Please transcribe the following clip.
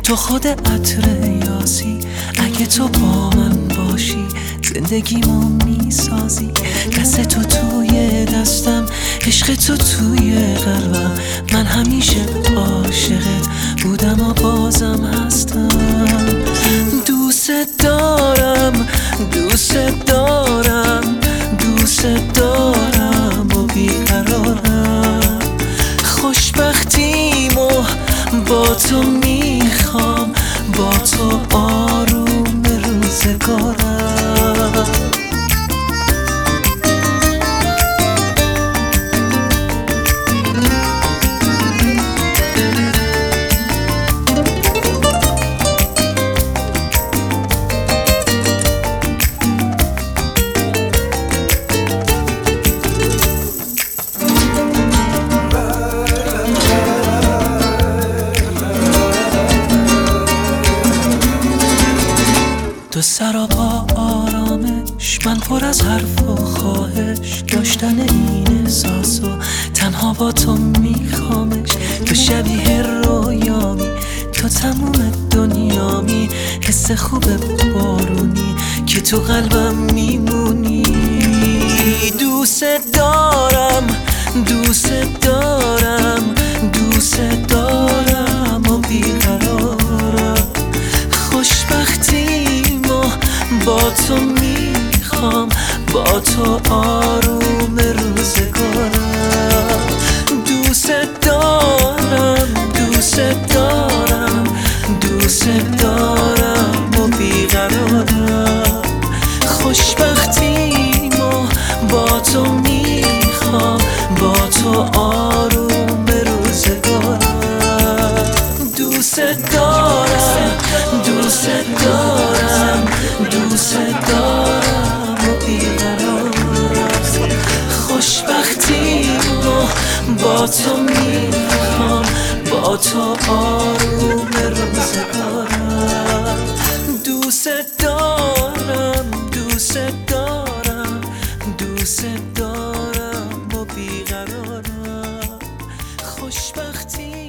تو خود عطر یاسی، اگه تو با من باشی زندگیمو میسازی. دست تو توی دستم، عشق تو توی قلبم، من همیشه عاشقت بودم و بازم هستم. دوست دارم، دوست دارم، دوست دارم و بیقرارم. خوشبختیمو با تو میخوام، با تو آروم روزگارم. دو سراپا آرامش، من پر از حرف و خواهش، داشتن این احساسو تنها با تو میخوامش. تو شبیه رویامی، تو تموم دنیامی، حس خوب بارونی که تو قلبم میمونی. دوست دارم، دوست دارم، دوست دارم و بیقرارم. خوشبختیمو با تو میخوام، با تو آروم روزگارم. دوست دارم، دوست دارم، دوست دارم و بیقرارم. خوشبختیمو با تو میخوام، با تو آروم روزگارم. دوست دارم، دوست دارم، دوست دارم و بیقرارم. خوشبختیمو با تو میخوام، با تو آروم روزگارم. دوست دارم، دوست دارم، دوست دارم و بیقرارم. خوشبختی